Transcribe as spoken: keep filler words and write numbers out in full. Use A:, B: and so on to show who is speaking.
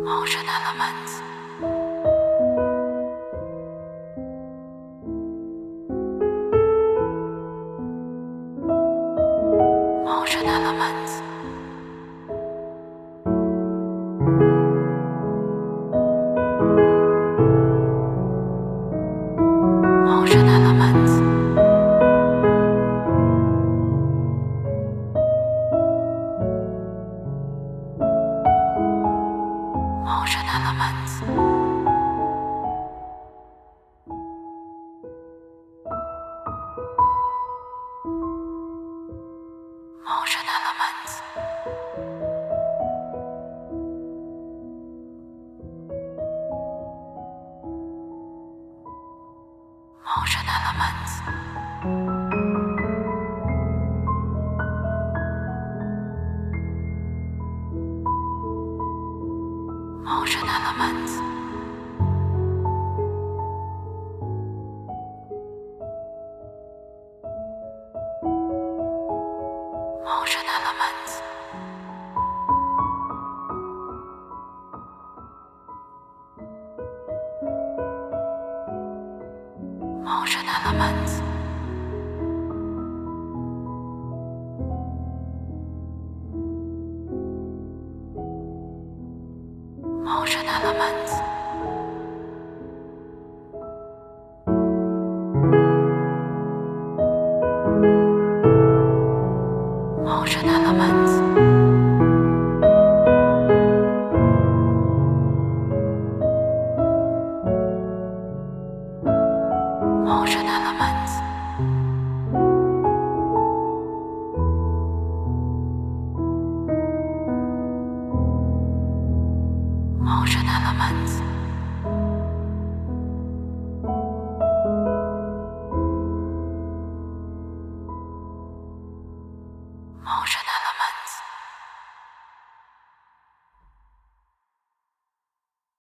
A: Ocean elements. Ocean elements. Ocean elements. Ocean elements. Ocean elements. Ocean elements. Ocean elements. Ocean elements. Ocean elements. Ocean elements. Ocean elements. Ocean elements. Ocean elements.